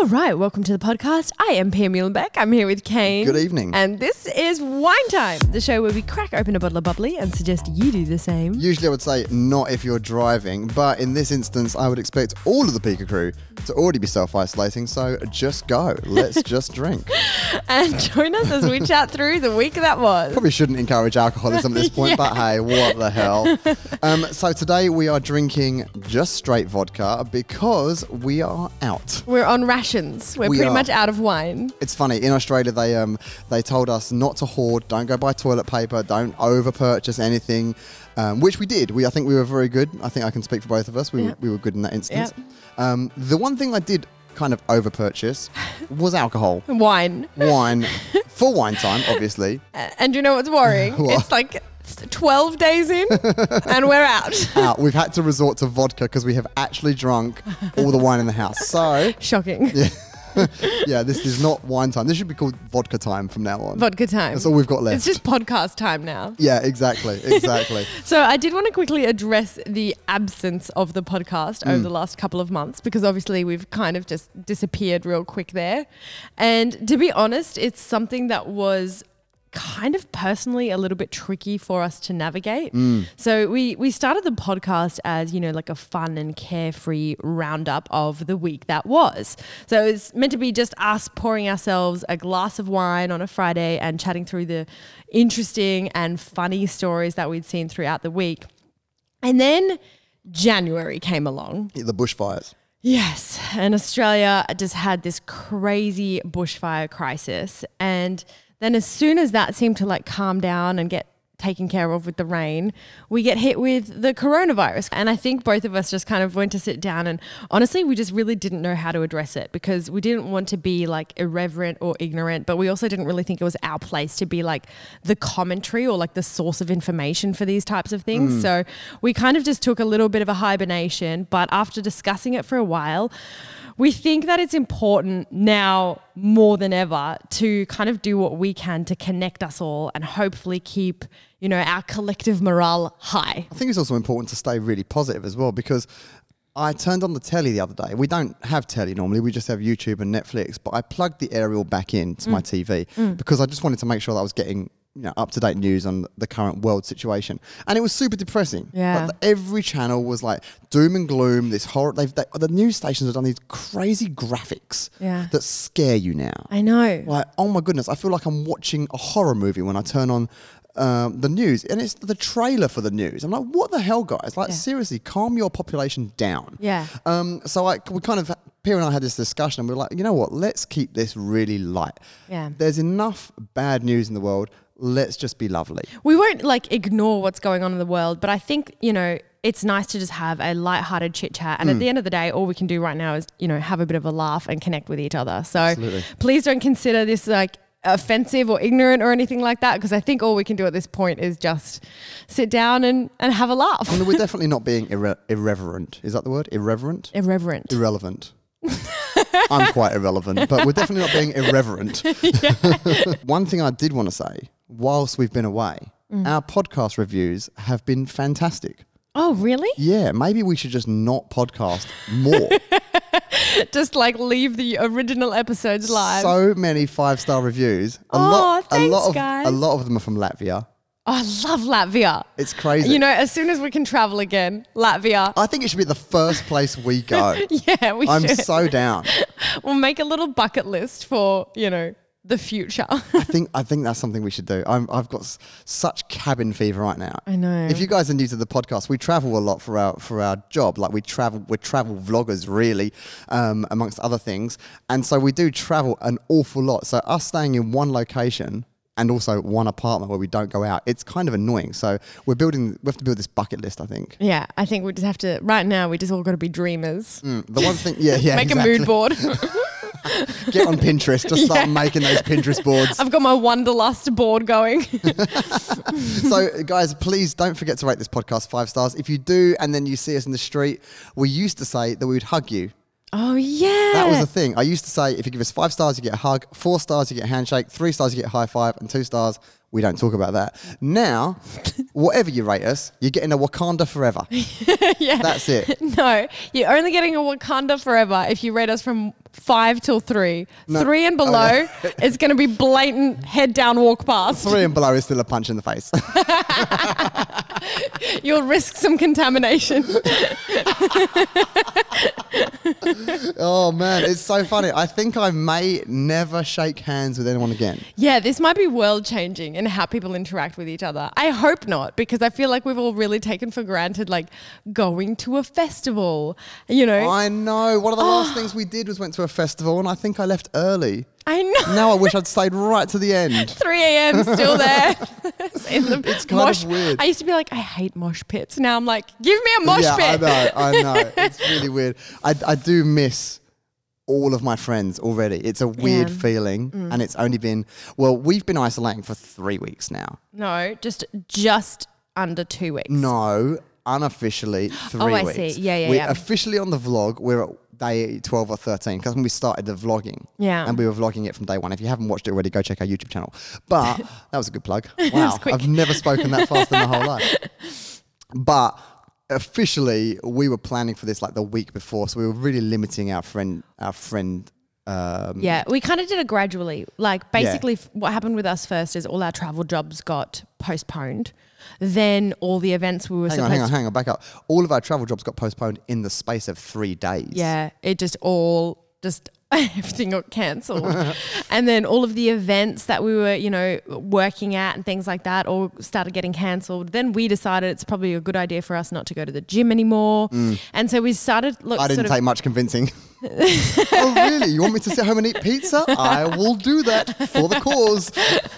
All right, welcome to the podcast. I am Pia Muhlenbeck. I'm here with Kane. Good evening. And this is Wine Time, the show where we crack open a bottle of bubbly and suggest you do the same. Usually I would say not if you're driving, but in this instance I would expect all of the Pika crew to already be self-isolating, so just go. Let's just drink. And join us as we chat through the week that was. Probably shouldn't encourage alcoholism at this point, but hey, what the hell. So today we are drinking just straight vodka because we are out. We're on rations. We're We pretty are. much out of wine. It's funny, in Australia they told us not to hoard, don't go buy toilet paper, don't over purchase anything, which we did. I think we were very good. I think I can speak for both of us. We were good in that instance. The one thing I did kind of over purchase was alcohol. Wine. Wine for wine time, obviously. And you know what's worrying? What? It's like 12 days in and we're out. Out. We've had to resort to vodka because we have actually drunk all the wine in the house. So, Shocking. yeah, this is not wine time. This should be called vodka time from now on. Vodka time. That's all we've got left. It's just podcast time now. Yeah, exactly. So I did want to quickly address the absence of the podcast over the last couple of months, because obviously we've kind of just disappeared real quick there. And to be honest, it's something that was kind of personally a little bit tricky for us to navigate. So we started the podcast as, you know, like a fun and carefree roundup of the week that was. So it's meant to be just us pouring ourselves a glass of wine on a Friday and chatting through the interesting and funny stories that we'd seen throughout the week. And then January came along. The bushfires. Yes, and Australia just had this crazy bushfire crisis, and then as soon as that seemed to like calm down and get taken care of with the rain, we get hit with the coronavirus. And I think both of us just kind of went to sit down, and honestly, we just really didn't know how to address it, because we didn't want to be like irreverent or ignorant, but we also didn't really think it was our place to be like the commentary or like the source of information for these types of things. So we kind of just took a little bit of a hibernation, but after discussing it for a while, we think that it's important now more than ever to kind of do what we can to connect us all and hopefully keep, you know, our collective morale high. I think it's also important to stay really positive as well, because I turned on the telly the other day. We don't have telly normally. We just have YouTube and Netflix. But I plugged the aerial back into my TV because I just wanted to make sure that I was getting, you know, up-to-date news on the current world situation. And it was super depressing. Yeah. Like, every channel was like doom and gloom, this horror. The news stations have done these crazy graphics that scare you now. I know. Like, oh my goodness, I feel like I'm watching a horror movie when I turn on the news, and it's the trailer for the news. I'm like, what the hell, guys? Like, seriously, calm your population down. Yeah. So we kind of, Pia and I had this discussion, and we were like, you know what? Let's keep this really light. Yeah. There's enough bad news in the world. Let's just be lovely. We won't like ignore what's going on in the world, but I think, you know, it's nice to just have a lighthearted chit chat. And at the end of the day, all we can do right now is, you know, have a bit of a laugh and connect with each other. So Absolutely. Please don't consider this like offensive or ignorant or anything like that, because I think all we can do at this point is just sit down and have a laugh. I mean, we're definitely not being irreverent. Is that the word? Irreverent? Irreverent. Irrelevant. I'm quite irrelevant, but we're definitely not being irreverent. One thing I did want to say, whilst we've been away, our podcast reviews have been fantastic. Oh, really? Yeah, maybe we should just not podcast more. Just like leave the original episodes live. So many 5-star reviews. Thanks, guys. A lot of them are from Latvia. Oh, I love Latvia. It's crazy. You know, as soon as we can travel again, Latvia. I think it should be the first place we go. Yeah, we I'm should. so down. We'll make a little bucket list for, you know, the future. I think that's something we should do. I've got such cabin fever right now. I know. If you guys are new to the podcast, we travel a lot for our job. Like we're travel vloggers really, amongst other things. And so we do travel an awful lot. So us staying in one location and also one apartment where we don't go out, it's kind of annoying. So we have to build this bucket list, I think. Yeah, I think we just have to, right now, we just all got to be dreamers. The one thing, yeah, Make exactly. a mood board. Get on Pinterest, just start making those Pinterest boards. I've got my Wanderlust board going. So guys, please don't forget to rate this podcast 5 stars. If you do, and then you see us in the street, we used to say that we would hug you. Oh, yeah. That was the thing. I used to say, if you give us 5 stars, you get a hug. 4 stars, you get a handshake. 3 stars, you get a high five. And 2 stars, we don't talk about that. Now, whatever you rate us, you're getting a Wakanda forever. Yeah. That's it. No, you're only getting a Wakanda forever if you rate us from 5 till 3. No. 3 and below, it's going to be blatant head down, walk past. 3 and below is still a punch in the face. You'll risk some contamination. Oh man, it's so funny. I think I may never shake hands with anyone again. Yeah, this might be world changing in how people interact with each other. I hope not, because I feel like we've all really taken for granted, like going to a festival, you know. I know. One of the last things we did was went to a festival, and I think I left early. I know. Now I wish I'd stayed right to the end. 3 a.m. still there. It's kind of weird. I used to be like, I hate mosh pits. Now I'm like, give me a mosh pit. I know. It's really weird. I do miss all of my friends already. It's a weird feeling, and it's only been, well, we've been isolating for 3 weeks now. No, just under 2 weeks. No, unofficially 3 weeks. I see. Yeah. We're officially on the vlog. We're at day 12 or 13 because when we started the vlogging. Yeah. And we were vlogging it from day one. If you haven't watched it already, go check our YouTube channel. But that was a good plug. Wow. quick. I've never spoken that fast in my whole life. But officially, we were planning for this like the week before. So we were really limiting our friend. Yeah, we kind of did it gradually. Like basically what happened with us first is all our travel jobs got postponed. Then all the events we were Hang on, back up. All of our travel jobs got postponed in the space of 3 days. Yeah, it everything got cancelled. And then all of the events that we were, working at and things like that all started getting cancelled. Then we decided it's probably a good idea for us not to go to the gym anymore. And so we started I didn't take much convincing. Oh, really? You want me to sit home and eat pizza? I will do that for the cause.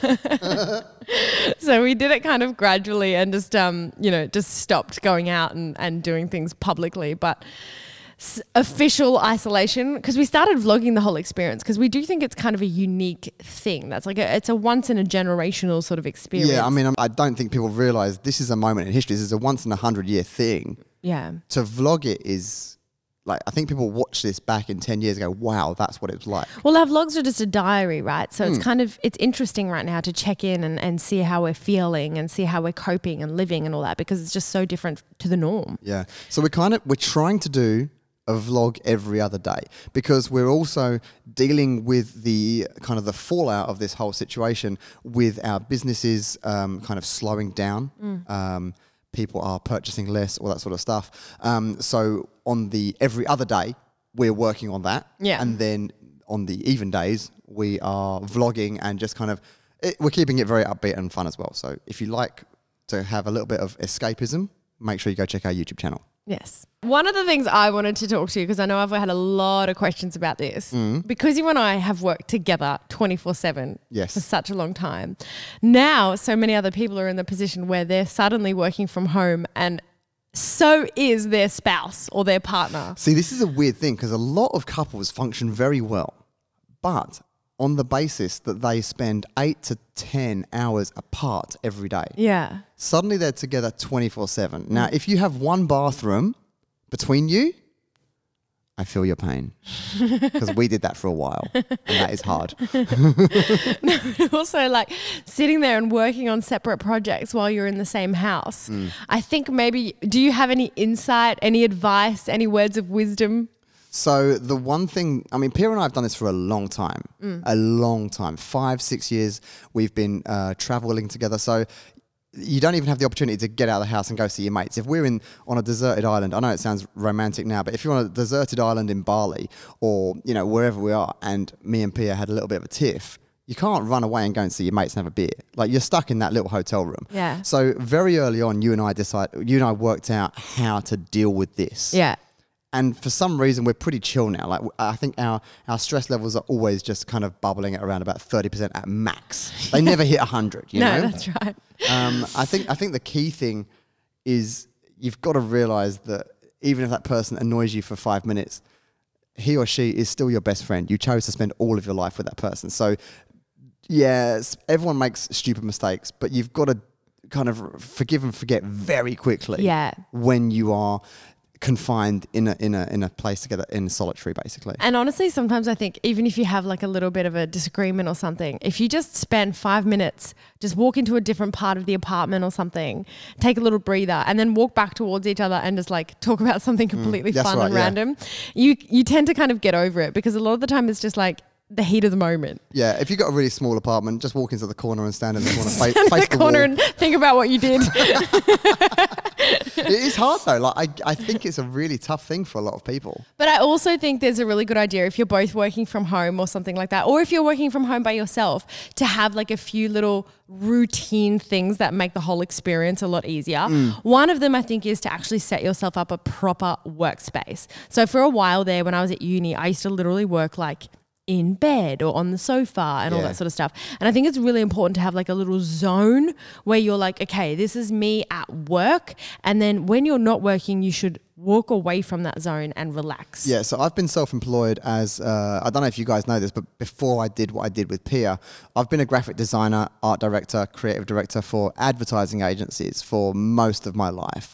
So we did it kind of gradually and just stopped going out and doing things publicly. But official isolation, because we started vlogging the whole experience, because we do think it's kind of a unique thing. That's like it's a once in a generational sort of experience. Yeah, I mean, I don't think people realize this is a moment in history. This is a once in 100-year thing. Yeah. To vlog it is like, I think people watch this back in 10 years and go, wow, that's what it was like. Well, our vlogs are just a diary, right? So it's kind of, it's interesting right now to check in and see how we're feeling and see how we're coping and living and all that, because it's just so different to the norm. Yeah. So we're trying to do a vlog every other day, because we're also dealing with the kind of the fallout of this whole situation with our businesses kind of slowing down. People are purchasing less, all that sort of stuff. So on the every other day, we're working on that. Yeah. And then on the even days, we are vlogging and just kind of, we're keeping it very upbeat and fun as well. So if you like to have a little bit of escapism, make sure you go check our YouTube channel. Yes. One of the things I wanted to talk to you, because I know I've had a lot of questions about this, because you and I have worked together 24/7 for such a long time. Now, so many other people are in the position where they're suddenly working from home, and so is their spouse or their partner. See, this is a weird thing, because a lot of couples function very well, but on the basis that they spend 8 to 10 hours apart every day. Yeah. Suddenly they're together 24/7. Now, if you have one bathroom between you, I feel your pain, because we did that for a while, and that is hard. Also, like sitting there and working on separate projects while you're in the same house. I think maybe, do you have any insight, any advice, any words of wisdom? So the one thing, I mean, Pia and I have done this for a long time, 5-6 years. We've been traveling together. So you don't even have the opportunity to get out of the house and go see your mates. If we're on a deserted island, I know it sounds romantic now, but if you're on a deserted island in Bali or, wherever we are, and me and Pia had a little bit of a tiff, you can't run away and go and see your mates and have a beer. Like, you're stuck in that little hotel room. Yeah. So very early on, you and I worked out how to deal with this. Yeah. And for some reason, we're pretty chill now. Like, I think our stress levels are always just kind of bubbling at around about 30% at max. They never hit 100, you know? No, that's right. I think the key thing is you've got to realize that even if that person annoys you for 5 minutes, he or she is still your best friend. You chose to spend all of your life with that person. So, yes, everyone makes stupid mistakes, but you've got to kind of forgive and forget very quickly. Yeah. When you are confined in a place together in solitary, basically. And honestly, sometimes I think even if you have like a little bit of a disagreement or something, if you just spend 5 minutes, just walk into a different part of the apartment or something, take a little breather, and then walk back towards each other and just like talk about something completely fun and random, you tend to kind of get over it, because a lot of the time it's just like the heat of the moment. Yeah, if you've got a really small apartment, just walk into the corner and stand in the corner, Stand face in the corner and think about what you did. It is hard though. Like I think it's a really tough thing for a lot of people. But I also think there's a really good idea if you're both working from home or something like that, or if you're working from home by yourself, to have like a few little routine things that make the whole experience a lot easier. One of them, I think, is to actually set yourself up a proper workspace. So for a while there, when I was at uni, I used to literally work like in bed or on the sofa and all that sort of stuff. And I think it's really important to have like a little zone where you're like, okay, this is me at work. And then when you're not working, you should walk away from that zone and relax. Yeah, so I've been self-employed as, I don't know if you guys know this, but before I did what I did with Pia, I've been a graphic designer, art director, creative director for advertising agencies for most of my life.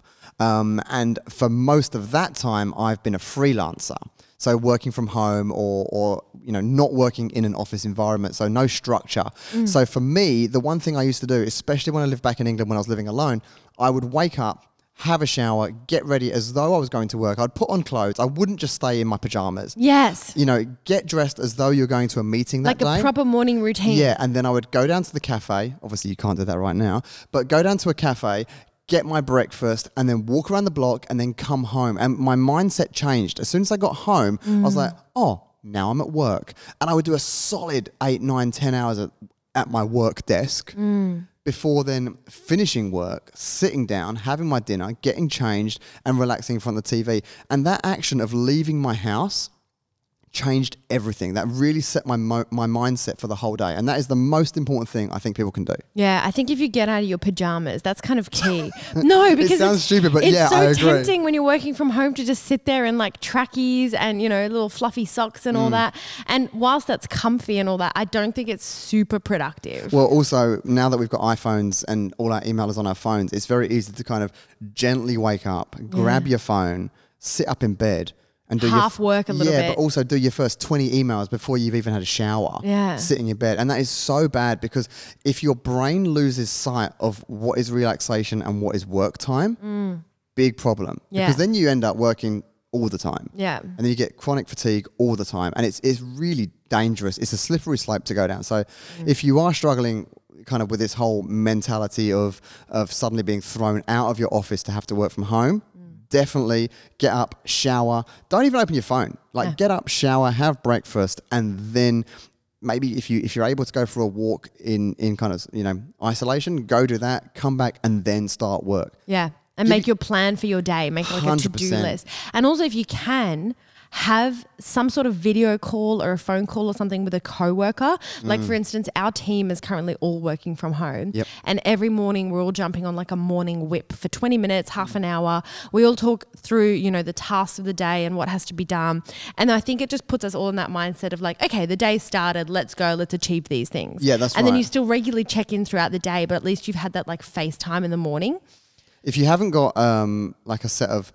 And for most of that time, I've been a freelancer. So working from home or not working in an office environment, so no structure. So for me, the one thing I used to do, especially when I lived back in England when I was living alone, I would wake up, have a shower, get ready as though I was going to work. I'd put on clothes. I wouldn't just stay in my pajamas. Yes. Get dressed as though you're going to a meeting that day. Like a proper morning routine. Yeah, and then I would go down to the cafe. Obviously, you can't do that right now, but go down to a cafe, get my breakfast, and then walk around the block and then come home. And my mindset changed. As soon as I got home, I was like, oh, now I'm at work. And I would do a solid 8, 9, 10 hours at my work desk before then finishing work, sitting down, having my dinner, getting changed and relaxing in front of the TV. And that action of leaving my house changed everything. That really set my mindset for the whole day. And that is the most important thing I think people can do. Yeah, I think if you get out of your pajamas, that's kind of key. No, because it sounds stupid, but it's yeah, so I agree. tempting when you're working from home to just sit there in like trackies and, little fluffy socks and all that. And whilst that's comfy and all that, I don't think it's super productive. Well, also, now that we've got iPhones and all our email is on our phones, it's very easy to kind of gently wake up, grab your phone, sit up in bed, and do work a little bit. Yeah, but also do your first 20 emails before you've even had a shower. Yeah. Sit in your bed. And that is so bad, because if your brain loses sight of what is relaxation and what is work time, big problem. Yeah. Because then you end up working all the time. Yeah. And then you get chronic fatigue all the time. And it's really dangerous. It's a slippery slope to go down. So if you are struggling kind of with this whole mentality of suddenly being thrown out of your office to have to work from home, definitely get up, shower. Don't even open your phone. Get up, shower, have breakfast, and then maybe if you're able to go for a walk in kind of isolation, go do that, come back, and then start work. Yeah, and make your plan for your day. Make like 100%. A to-do list. And also, if you can, have some sort of video call or a phone call or something with a coworker. Like for instance, our team is currently all working from home. Yep. And every morning we're all jumping on like a morning whip for 20 minutes, half an hour. We all talk through, the tasks of the day and what has to be done. And I think it just puts us all in that mindset of like, okay, the day started, let's go, let's achieve these things. Yeah, that's right. And then you still regularly check in throughout the day, but at least you've had that like FaceTime in the morning. If you haven't got like a set of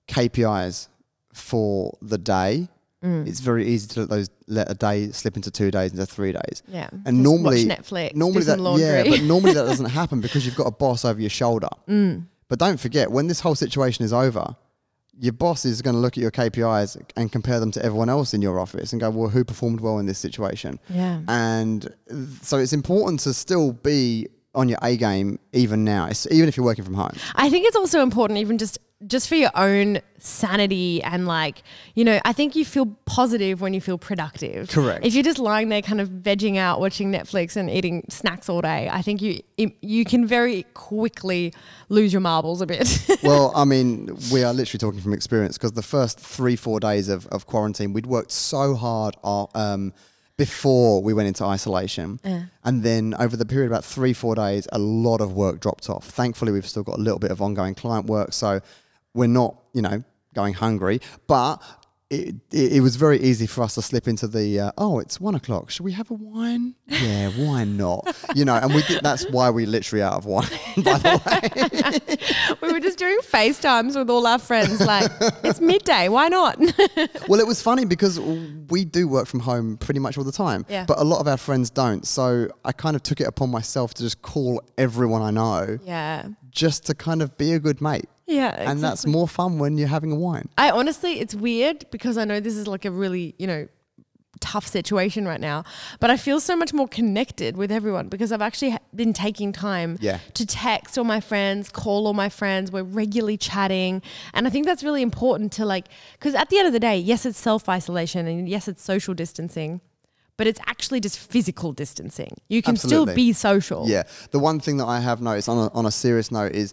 KPIs for the day, it's very easy to let a day slip into 2 days, into 3 days. Yeah. And just normally, watch Netflix, normally do some that, laundry. yeah, but normally that doesn't happen because you've got a boss over your shoulder. But don't forget, when this whole situation is over, your boss is going to look at your KPIs and compare them to everyone else in your office and go, well, who performed well in this situation? Yeah. And so it's important to still be on your A game even now, even if you're working from home. I think it's also important even just for your own sanity and like, I think you feel positive when you feel productive. Correct. If you're just lying there kind of vegging out, watching Netflix and eating snacks all day, I think you can very quickly lose your marbles a bit. Well, I mean, we are literally talking from experience because the first 3-4 days of quarantine, we'd worked so hard before we went into isolation. And then over the period of about 3-4 days, a lot of work dropped off. Thankfully, we've still got a little bit of ongoing client work. So we're not, going hungry. But it was very easy for us to slip into the, it's 1 o'clock. Should we have a wine? Yeah, why not? And that's why we literally out of wine, by the way. We were just doing FaceTimes with all our friends, like, it's midday, why not? Well, it was funny because we do work from home pretty much all the time, but a lot of our friends don't. So I kind of took it upon myself to just call everyone I know just to kind of be a good mate. Yeah, exactly. And that's more fun when you're having a wine. I honestly, it's weird because I know this is like a really, tough situation right now, but I feel so much more connected with everyone because I've actually been taking time to text all my friends, call all my friends. We're regularly chatting. And I think that's really important to because at the end of the day, yes, it's self-isolation and yes, it's social distancing, but it's actually just physical distancing. You can still be social. Yeah. The one thing that I have noticed on a serious note is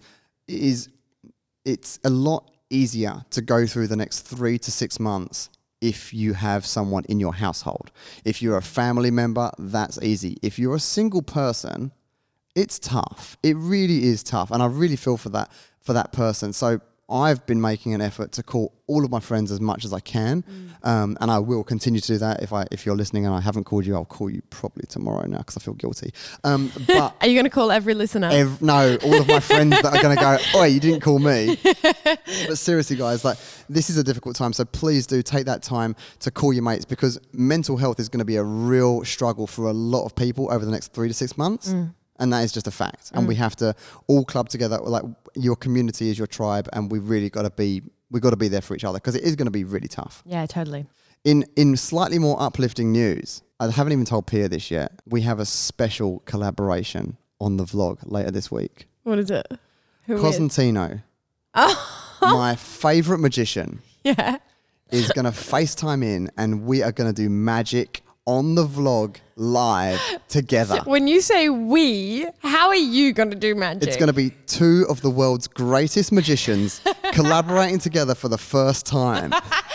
it's a lot easier to go through the next 3 to 6 months if you have someone in your household. If you're a family member, that's easy. If you're a single person, it's tough. It really is tough. And I really feel for that person. So I've been making an effort to call all of my friends as much as I can. And I will continue to do that. If you're listening and I haven't called you, I'll call you probably tomorrow now because I feel guilty. But are you going to call every listener? No, all of my friends that are going to go, oh, you didn't call me. But seriously, guys, this is a difficult time. So please do take that time to call your mates because mental health is going to be a real struggle for a lot of people over the next 3 to 6 months. And that is just a fact. And we have to all club together. Like your community is your tribe, and we've got to be there for each other because it is going to be really tough. Yeah, totally. In slightly more uplifting news, I haven't even told Pia this yet. We have a special collaboration on the vlog later this week. What is it? Who Cosentino, my favourite magician, is going to FaceTime in, and we are going to do magic on the vlog live together. When you say we, how are you going to do magic? It's going to be 2 of the world's greatest magicians collaborating together for the first time.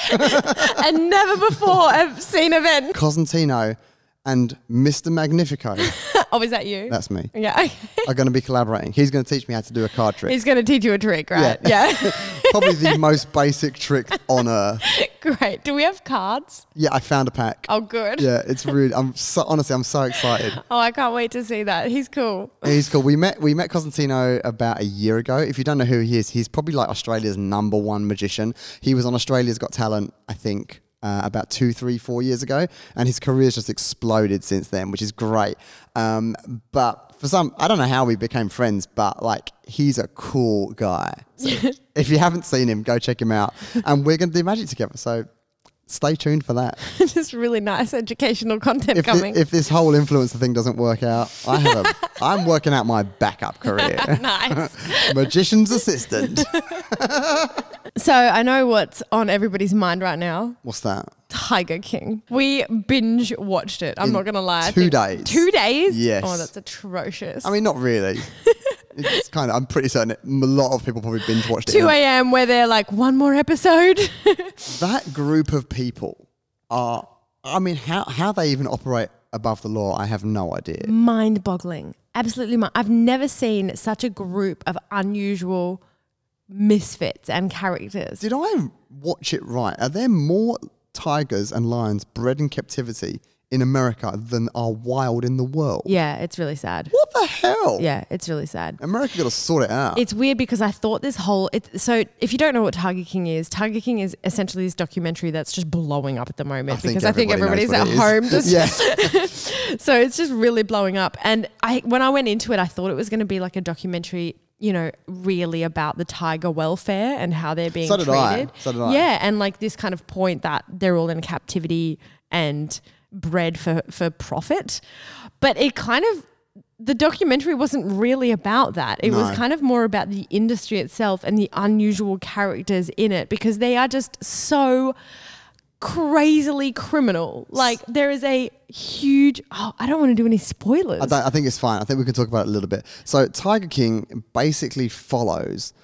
A never before seen event. Cosentino and Mr. Magnifico. Oh, is that you? That's me. Yeah. Are going to be collaborating. He's going to teach me how to do a card trick. He's going to teach you a trick, right? Yeah. Probably the most basic trick on earth. Great. Do we have cards? Yeah, I found a pack. Oh, good. Yeah, it's really, honestly, I'm so excited. Oh, I can't wait to see that. He's cool. He's cool. We met Cosentino about a year ago. If you don't know who he is, he's probably like Australia's #1 magician. He was on Australia's Got Talent, I think, about 2, 3, 4 years ago, and his career's just exploded since then, which is great. But for some, I don't know how we became friends, but he's a cool guy. So if you haven't seen him, go check him out. And we're going to do magic together. So stay tuned for that. Just really nice educational content coming. If this whole influencer thing doesn't work out, I'm working out my backup career. Nice. Magician's assistant. So I know what's on everybody's mind right now. What's that? Tiger King. We binge watched it. I'm not going to lie. 2 days. 2 days? Yes. Oh, that's atrocious. I mean, not really. It's kind of, I'm pretty certain a lot of people probably binge watched it. 2 a.m. where they're like, one more episode. That group of people are, I mean, how they even operate above the law, I have no idea. Mind-boggling. Absolutely. I've never seen such a group of unusual misfits and characters. Did I watch it right? Are there more tigers and lions bred in captivity in America than are wild in the world? Yeah, it's really sad. What the hell? Yeah, it's really sad. America got to sort it out. It's weird because I thought this whole... So if you don't know what Tiger King is essentially this documentary that's just blowing up at the moment because I think everybody's at home. So it's just really blowing up. And when I went into it, I thought it was going to be like a documentary, really about the tiger welfare and how they're being treated. So did I. Yeah, and this kind of point that they're all in captivity and bred for profit. But it kind of... The documentary wasn't really about that. It was kind of more about the industry itself and the unusual characters in it because they are just so crazily criminal. There is a huge... Oh, I don't want to do any spoilers. I think it's fine. I think we can talk about it a little bit. So Tiger King basically follows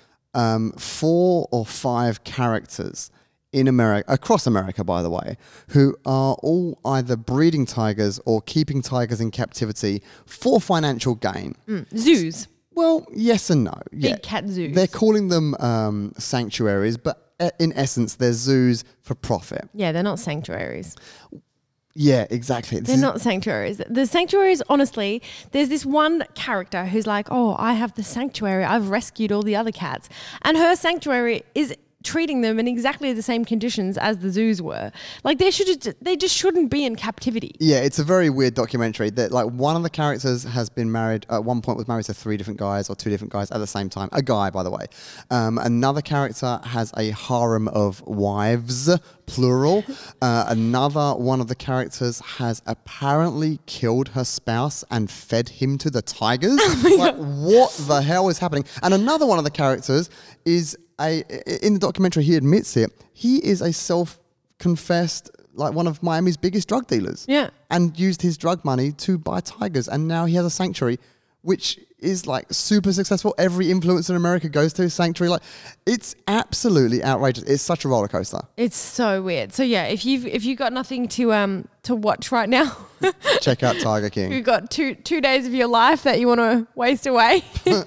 4 or 5 characters in America, across America, by the way, who are all either breeding tigers or keeping tigers in captivity for financial gain. Zoos. Well, yes and no. Big cat zoos. They're calling them sanctuaries, but in essence, they're zoos for profit. Yeah, they're not sanctuaries. Yeah, exactly. They're not sanctuaries. The sanctuaries, honestly, there's this one character who's like, oh, I have the sanctuary. I've rescued all the other cats. And her sanctuary is treating them in exactly the same conditions as the zoos were. Like they just shouldn't be in captivity. Yeah, it's a very weird documentary that like one of the characters has been married, at one point was married to 3 different guys or 2 different guys at the same time. A guy, by the way. Another character has a harem of wives, plural. Another one of the characters has apparently killed her spouse and fed him to the tigers. Like, what the hell is happening? And another one of the characters is in the documentary, he admits it, he is a self-confessed, like one of Miami's biggest drug dealers. Yeah. And used his drug money to buy tigers. And now he has a sanctuary, which is like super successful. Every influencer in America goes to his sanctuary. Like, it's absolutely outrageous. It's such a roller coaster. It's so weird. So yeah, if you've got nothing to watch right now, check out Tiger King. You've got two days of your life that you want to waste away.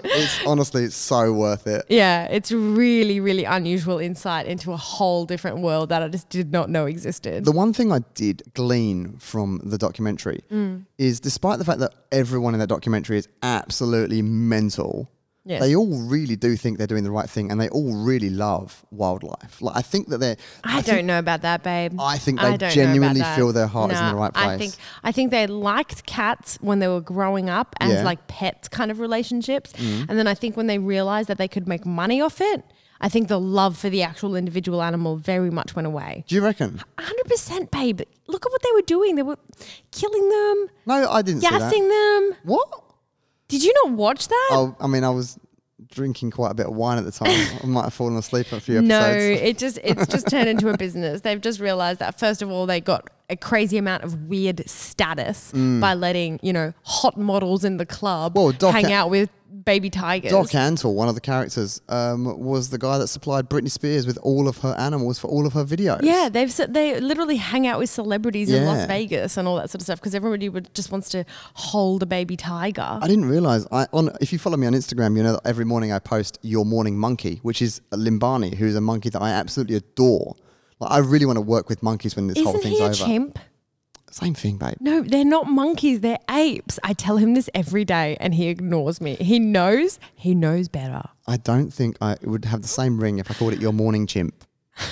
It's so worth it. Yeah, it's really, really unusual insight into a whole different world that I just did not know existed. The one thing I did glean from the documentary is, despite the fact that everyone in that documentary is absolutely mental, Yes. they all really do think they're doing the right thing, and they all really love wildlife. Like, I think that I don't know about that, babe. I think they genuinely feel their heart is in the right place. I think they liked cats when they were growing up as like pets kind of relationships. And then I think when they realized that they could make money off it, I think the love for the actual individual animal very much went away. Do you reckon? 100%, babe. Look at what they were doing. They were killing them. No, I didn't see that. Gassing them. What? Did you not watch that? Oh, I mean, I was drinking quite a bit of wine at the time. I might have fallen asleep for a few episodes. No, it's just turned into a business. They've just realized that, first of all, they got a crazy amount of weird status by letting, hot models in the club hang out with baby tigers. Doc Antle, one of the characters, was the guy that supplied Britney Spears with all of her animals for all of her videos. Yeah, they literally hang out with celebrities in Las Vegas and all that sort of stuff because everybody just wants to hold a baby tiger. I didn't realise. If you follow me on Instagram, you know that every morning I post Your Morning Monkey, which is a Limbani, who's a monkey that I absolutely adore. Like, I really want to work with monkeys when this whole thing's over. Isn't he a chimp? Same thing, babe. No, they're not monkeys. They're apes. I tell him this every day and he ignores me. He knows better. I don't think it would have the same ring if I called it Your Morning Chimp.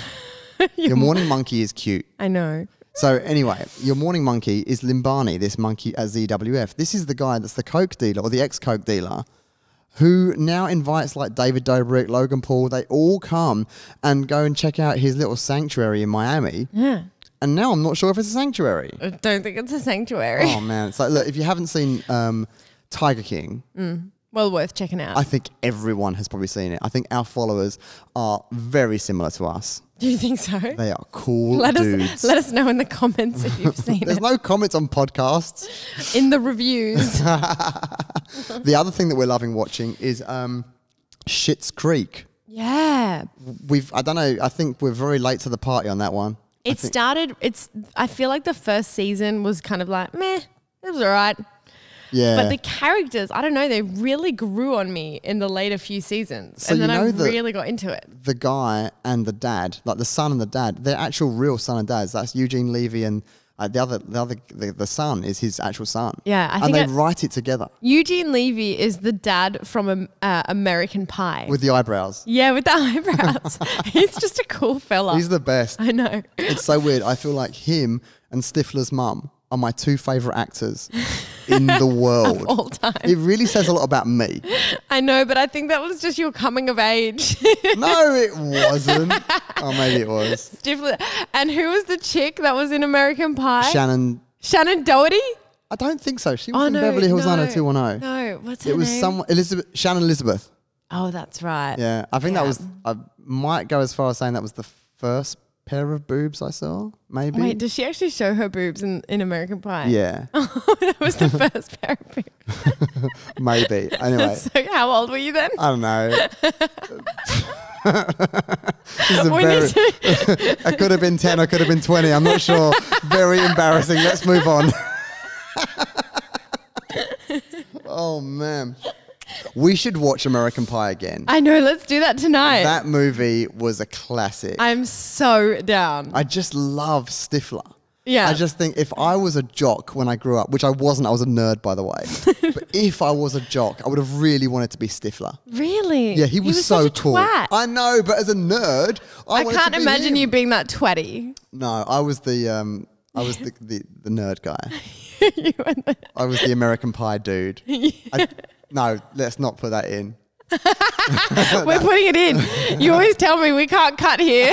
Your Morning Monkey is cute. I know. So anyway, Your Morning Monkey is Limbani, this monkey at ZWF. This is the guy that's the coke dealer, or the ex-coke dealer, who now invites like David Dobrik, Logan Paul. They all come and go and check out his little sanctuary in Miami. Yeah. And now I'm not sure if it's a sanctuary. I don't think it's a sanctuary. Oh, man. It's like, look, if you haven't seen Tiger King, well, worth checking out. I think everyone has probably seen it. I think our followers are very similar to us. Do you think so? They are cool dudes. Let us know in the comments if you've seen There's it. no comments on podcasts. In the reviews. The other thing that we're loving watching is Schitt's Creek. Yeah. I don't know, I think we're very late to the party on that one. I feel like the first season was kind of like, meh, it was all right. Yeah. But the characters, I don't know, they really grew on me in the later few seasons. So and then I really got into it. The guy and the dad, like the son and the dad, they're actual real son and dads. That's Eugene Levy, and the son is his actual son. Yeah, I think they write it together. Eugene Levy is the dad from American Pie. With the eyebrows. Yeah, with the eyebrows. He's just a cool fella. He's the best. I know. It's so weird. I feel like him and Stifler's mum are my 2 favourite actors in the world. Of all time. It really says a lot about me. I know, but I think that was just your coming of age. No, it wasn't. Oh, maybe it was. And who was the chick that was in American Pie? Shannon Doherty? I don't think so. She was in Beverly Hills 90210. No, what's her name? It was Shannon Elizabeth. Oh, that's right. Yeah, I think that was, I might go as far as saying that was the first pair of boobs I saw, maybe. Wait, does she actually show her boobs in American Pie? Yeah. That was the first pair of boobs. Maybe. Anyway. So how old were you then? I don't know. I could have been 10, I could have been 20, I'm not sure. Very embarrassing. Let's move on. Oh, man. We should watch American Pie again. I know. Let's do that tonight. That movie was a classic. I'm so down. I just love Stifler. Yeah. I just think if I was a jock when I grew up, which I wasn't, I was a nerd, by the way. But if I was a jock, I would have really wanted to be Stifler. Really? Yeah, he was so such a cool. twat. I know, but as a nerd, I wanted can't to be imagine him. you being that twatty. No, I was the nerd guy. You were the- I was the American Pie dude. No, let's not put that in. We're putting it in. You always tell me we can't cut here.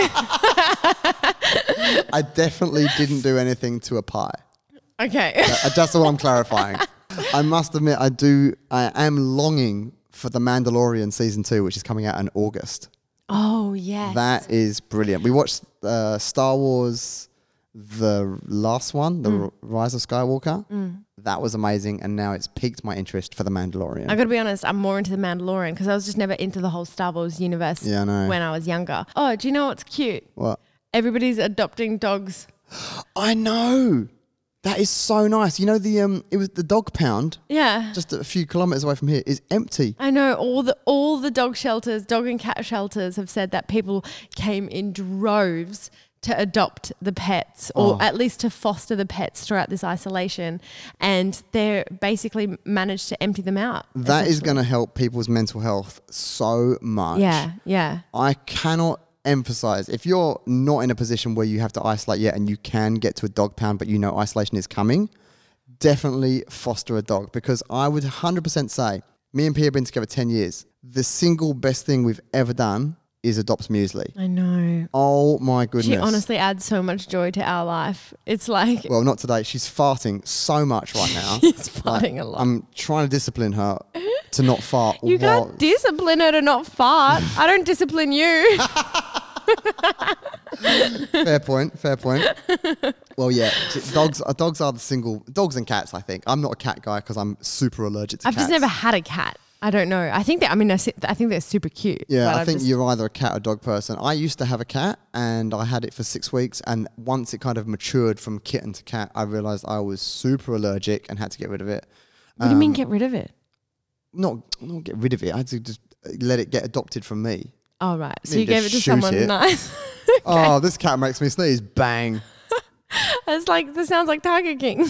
I definitely didn't do anything to a pie. Okay. That's all I'm clarifying. I must admit, I am longing for The Mandalorian season 2, which is coming out in August. Oh, yes. That is brilliant. We watched Star Wars, the last one, The Rise of Skywalker. That was amazing, and now it's piqued my interest for The Mandalorian. I got to be honest, I'm more into The Mandalorian because I was just never into the whole Star Wars universe Yeah, I know. when I was younger. Oh, do you know what's cute? What? Everybody's adopting dogs. I know. That is so nice. You know, it was the dog pound, Yeah. just a few kilometers away from here, is empty. I know all the dog shelters, dog and cat shelters have said that people came in droves to adopt the pets or at least to foster the pets throughout this isolation, and they're basically managed to empty them out. That is going to help people's mental health so much. Yeah, yeah. I cannot emphasize, if you're not in a position where you have to isolate yet and you can get to a dog pound but you know isolation is coming, definitely foster a dog, because I would 100% say, me and Pia have been together 10 years. The single best thing we've ever done is adopt Muesli. I know. Oh my goodness. She honestly adds so much joy to our life. It's like Well, not today. She's farting so much right now. she's farting a lot. I'm trying to discipline her to not fart. You can't discipline her to not fart. I don't discipline you. Fair point. Well, yeah, dogs are the single, dogs and cats, I think. I'm not a cat guy because I'm super allergic to I've cats. just never had a cat. I don't know. I think I think they're super cute. Yeah, but I I've think just- you're either a cat or dog person. I used to have a cat and I had it for 6 weeks, and once it kind of matured from kitten to cat, I realized I was super allergic and had to get rid of it. What do you mean get rid of it? Not get rid of it. I had to just let it get adopted from me. Oh, right. So mean, you gave it just to shoot someone it. nice. Oh, this cat makes me sneeze. Bang. It's like, this sounds like Tiger King.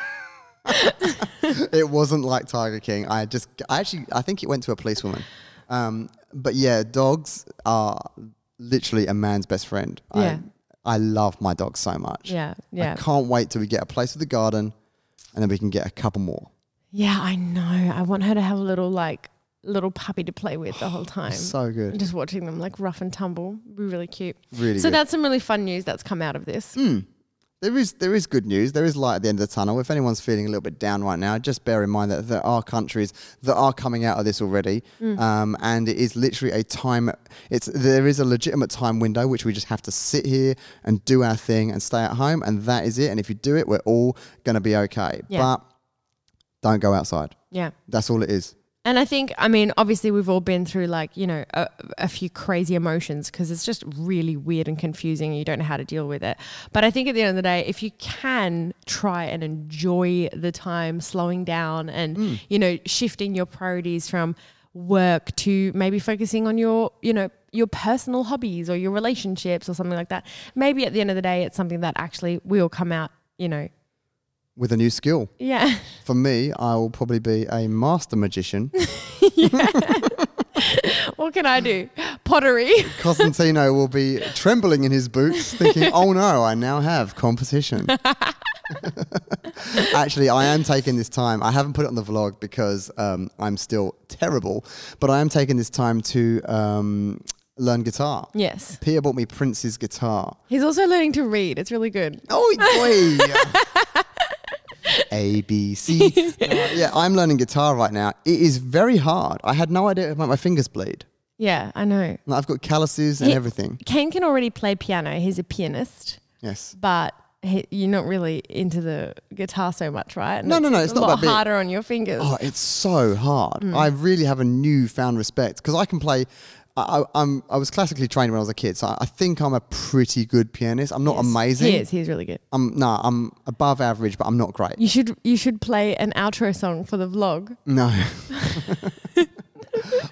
It wasn't like Tiger King. I think it went to a policewoman. But yeah, dogs are literally a man's best friend. Yeah. I love my dogs so much. Yeah, I yeah. can't wait till we get a place with a garden, and then we can get a couple more. Yeah, I know. I want her to have a little puppy to play with the whole time. So good. And just watching them like rough and tumble. Be really cute. Really So good. that's some really fun news that's come out of this. There is good news. There is light at the end of the tunnel. If anyone's feeling a little bit down right now, just bear in mind that there are countries that are coming out of this already, and it is literally a time. There is a legitimate time window which we just have to sit here and do our thing and stay at home, and that is it. And if you do it, we're all going to be okay. Yeah. But don't go outside. Yeah. That's all it is. And I think, obviously we've all been through a few crazy emotions because it's just really weird and confusing. You don't know how to deal with it. But I think at the end of the day, if you can try and enjoy the time, slowing down and, shifting your priorities from work to maybe focusing on your personal hobbies or your relationships or something like that. Maybe at the end of the day, it's something that actually will come out, With a new skill. Yeah. For me, I will probably be a master magician. What can I do? Pottery. Costantino will be trembling in his boots, thinking, oh no, I now have competition. Actually, I am taking this time. I haven't put it on the vlog because I'm still terrible, but I am taking this time to learn guitar. Yes. Pia bought me Prince's guitar. He's also learning to read. It's really good. Oh, boy. A, B, C. Yeah, I'm learning guitar right now. It is very hard. I had no idea it would make my fingers bleed. Yeah, I know. Like, I've got calluses and everything. Kane can already play piano. He's a pianist, Yes. but you're not really into the guitar so much, right? And No, it's a not lot that big. harder on your fingers. Oh, it's so hard. I really have a newfound respect because I can play. I was classically trained when I was a kid, so I think I'm a pretty good pianist. I'm not amazing. He is. He's really good. I'm above average, but I'm not great. You should play an outro song for the vlog. No.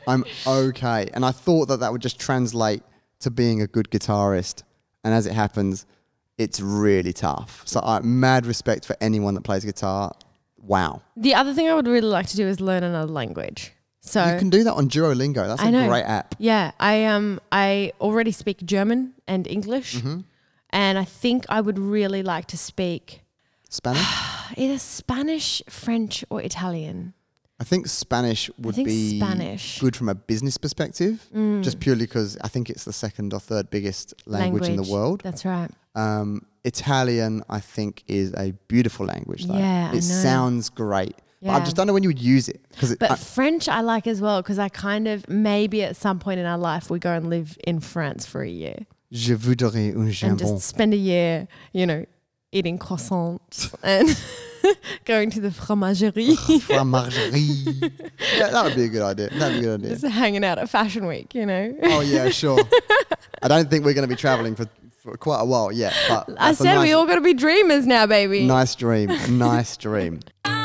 I'm okay. And I thought that would just translate to being a good guitarist. And as it happens, it's really tough. So mad respect for anyone that plays guitar. Wow. The other thing I would really like to do is learn another language. So You can do that on Duolingo. That's a great app. Yeah, I already speak German and English, and I think I would really like to speak Spanish? either Spanish, French, or Italian. I think Spanish would be good from a business perspective, just purely because I think it's the second or third biggest language in the world. That's right. Italian, I think, is a beautiful language. Though. Yeah, I know. It sounds great. Yeah. But I just don't know when you would use it. But French I like as well because I kind of, maybe at some point in our life, we go and live in France for a year. Je voudrais un jambon. And just spend a year, eating croissants and going to the fromagerie. Fromagerie. Yeah, that would be a good idea. Just hanging out at Fashion Week, Oh, yeah, sure. I don't think we're going to be traveling for quite a while yet. But I said we all got to be dreamers now, baby. Nice dream. Nice dream.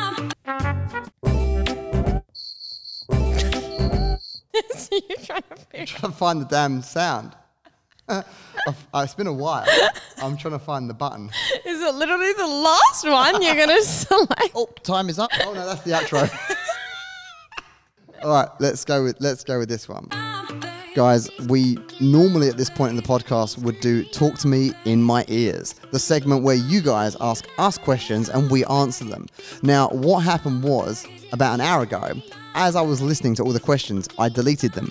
So you're trying to find the damn sound. It's been a while. I'm trying to find the button. Is it literally the last one you're going to select? Oh, time is up. Oh no, that's the outro. All right, let's go with this one. Guys, we normally at this point in the podcast would do Talk to Me in My Ears, the segment where you guys ask us questions and we answer them. Now, what happened was, about an hour ago, as I was listening to all the questions, I deleted them.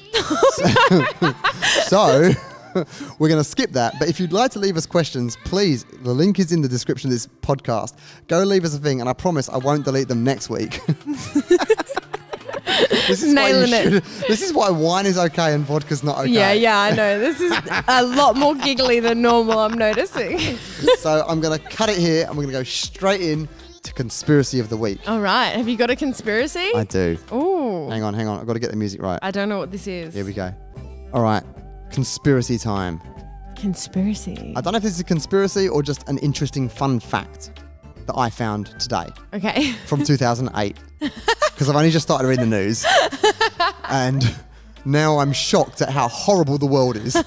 So we're going to skip that. But if you'd like to leave us questions, please, the link is in the description of this podcast. Go leave us a thing, and I promise I won't delete them next week. This is why wine is okay and vodka's not okay. Yeah, I know. This is a lot more giggly than normal, I'm noticing. So I'm going to cut it here, and we're going to go straight in to Conspiracy of the Week. All right. Have you got a conspiracy? I do. Ooh. Hang on. I've got to get the music right. I don't know what this is. Here we go. All right. Conspiracy time. Conspiracy. I don't know if this is a conspiracy or just an interesting fun fact that I found today. Okay. From 2008. Because I've only just started reading the news. And now I'm shocked at how horrible the world is.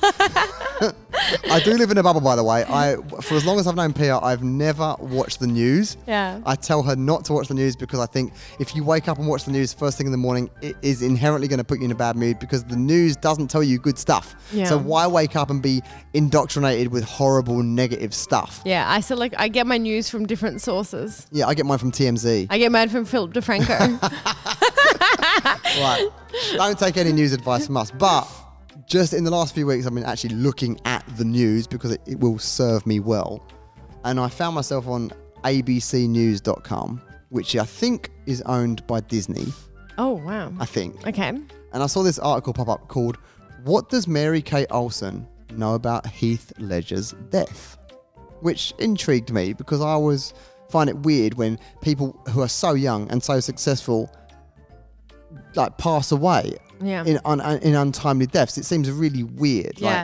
I do live in a bubble, by the way. For as long as I've known Pia, I've never watched the news. Yeah. I tell her not to watch the news because I think if you wake up and watch the news first thing in the morning, it is inherently going to put you in a bad mood because the news doesn't tell you good stuff. Yeah. So why wake up and be indoctrinated with horrible, negative stuff? Yeah, I get my news from different sources. Yeah, I get mine from TMZ. I get mine from Philip DeFranco. Right. Don't take any news advice from us. But just in the last few weeks, I've been actually looking at the news because it will serve me well. And I found myself on abcnews.com, which I think is owned by Disney. Oh, wow. I think. Okay. And I saw this article pop up called, "What Does Mary-Kate Olsen Know About Heath Ledger's Death?" Which intrigued me because I always find it weird when people who are so young and so successful pass away in untimely deaths. It seems really weird. Yeah.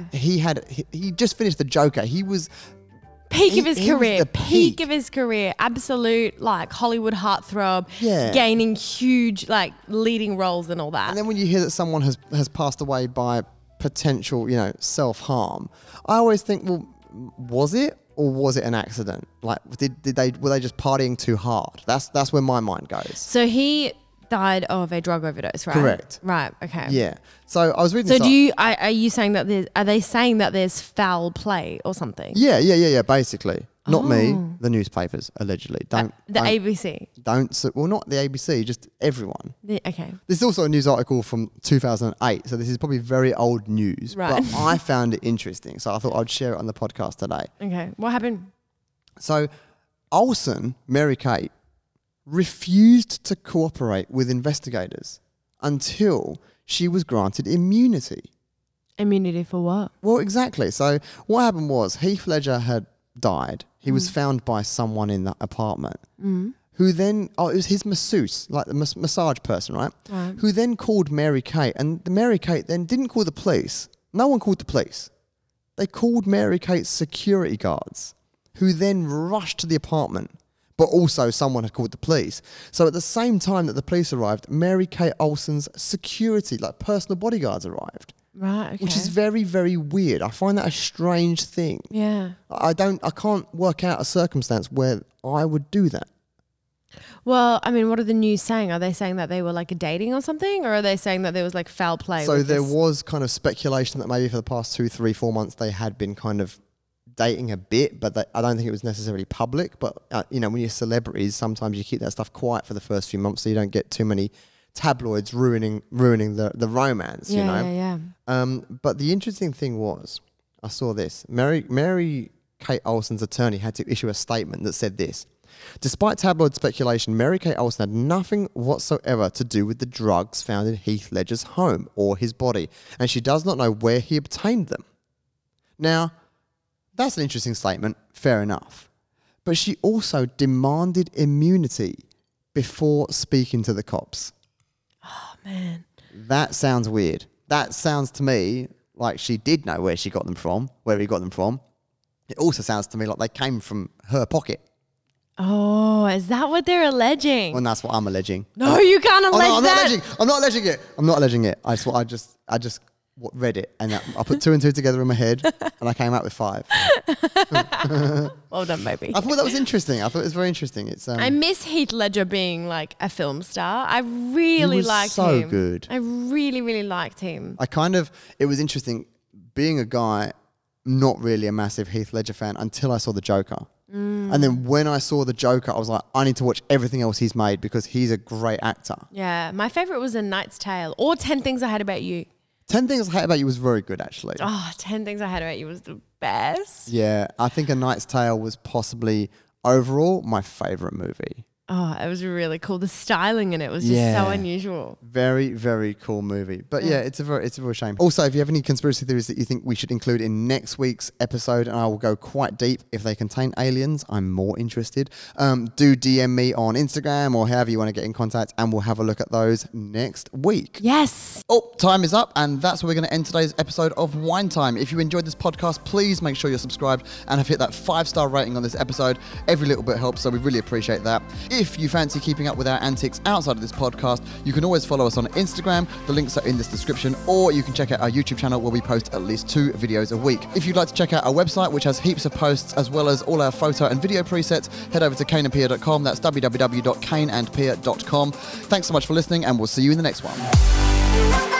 He just finished The Joker. He was peak of his he was career. the Peak of his career. Absolute Hollywood heartthrob. Yeah. Gaining huge leading roles and all that. And then when you hear that someone has passed away by potential, self-harm, I always think, well, was it or was it an accident? Were they just partying too hard? That's where my mind goes. So he died of a drug overdose, right? Correct. Right. Okay. Yeah. So I was reading. So are you saying that are they saying that there's foul play or something? Yeah. Basically, not me. The newspapers allegedly. The ABC. Not the ABC. Just everyone. Okay. This is also a news article from 2008, so this is probably very old news. Right. But I found it interesting, so I thought I'd share it on the podcast today. Okay. What happened? So, Olsen, Mary-Kate, refused to cooperate with investigators until she was granted immunity. Immunity for what? Well, exactly. So what happened was Heath Ledger had died. He was found by someone in that apartment who then, it was his masseuse, the massage person, right? Who then called Mary-Kate, and Mary-Kate then didn't call the police. No one called the police. They called Mary-Kate's security guards, who then rushed to the apartment. but also someone had called the police. So at the same time that the police arrived, Mary-Kate Olsen's security, like personal bodyguards, arrived. Right, okay. Which is very, very weird. I find that a strange thing. Yeah. I can't work out a circumstance where I would do that. Well, I mean, what are the news saying? Are they saying that they were like dating or something? Or are they saying that there was like foul play? So there was kind of speculation that maybe for the past 2, 3, 4 months they had been kind of dating a bit, but I don't think it was necessarily public. But, when you're celebrities, sometimes you keep that stuff quiet for the first few months so you don't get too many tabloids ruining the romance, Yeah. But the interesting thing was, I saw this. Mary-Kate Olsen's attorney had to issue a statement that said this. Despite tabloid speculation, Mary-Kate Olsen had nothing whatsoever to do with the drugs found in Heath Ledger's home or his body, and she does not know where he obtained them. Now, that's an interesting statement, fair enough. But she also demanded immunity before speaking to the cops. Oh, man. That sounds weird. That sounds to me like she did know where he got them from. It also sounds to me like they came from her pocket. Oh, is that what they're alleging? Well, that's what I'm alleging. No, you can't allege that. I'm not alleging it. I just read it and I put 2 and 2 together in my head and I came out with 5. Well done, baby. I thought that was interesting. I thought it was very interesting. It's I miss Heath Ledger being like a film star. I really liked him. so good. I really, really liked him. It was interesting being a guy, not really a massive Heath Ledger fan until I saw The Joker. And then when I saw The Joker, I was like, I need to watch everything else he's made because he's a great actor. Yeah. My favorite was A Knight's Tale or 10 Things I Hate About You. 10 Things I Hate About You was very good, actually. Oh, 10 Things I Hate About You was the best. Yeah, I think A Knight's Tale was possibly overall my favourite movie. Oh, it was really cool. The styling in it was just so unusual. Very, very cool movie. But it's a real shame. Also, if you have any conspiracy theories that you think we should include in next week's episode, and I will go quite deep, if they contain aliens, I'm more interested. Do DM me on Instagram or however you want to get in contact, and we'll have a look at those next week. Yes. Oh, time is up, and that's where we're going to end today's episode of Wine Time. If you enjoyed this podcast, please make sure you're subscribed and have hit that 5-star rating on this episode. Every little bit helps, so we really appreciate that. If you fancy keeping up with our antics outside of this podcast, you can always follow us on Instagram. The links are in this description, or you can check out our YouTube channel where we post at least 2 videos a week. If you'd like to check out our website, which has heaps of posts as well as all our photo and video presets, head over to kaneandpia.com. That's www.kaneandpia.com. Thanks so much for listening, and we'll see you in the next one.